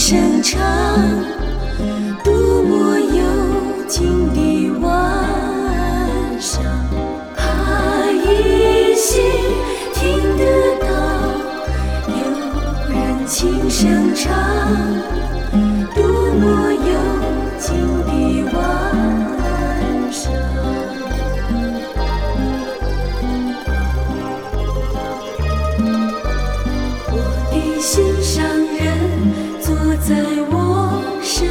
声唱，多么幽静的晚上，依稀听得到有人轻声唱，多么幽静的晚上。我的心上人坐在我身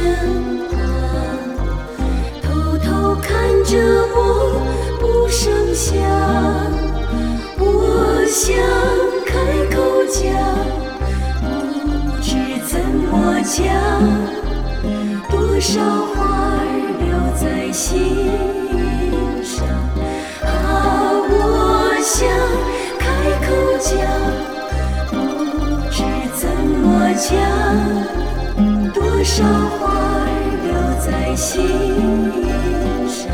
旁，偷偷看着我不声响，我想开口讲，不知怎么讲，多少话儿留在心上。我想开口讲，不知怎么讲，多少话儿留在心上。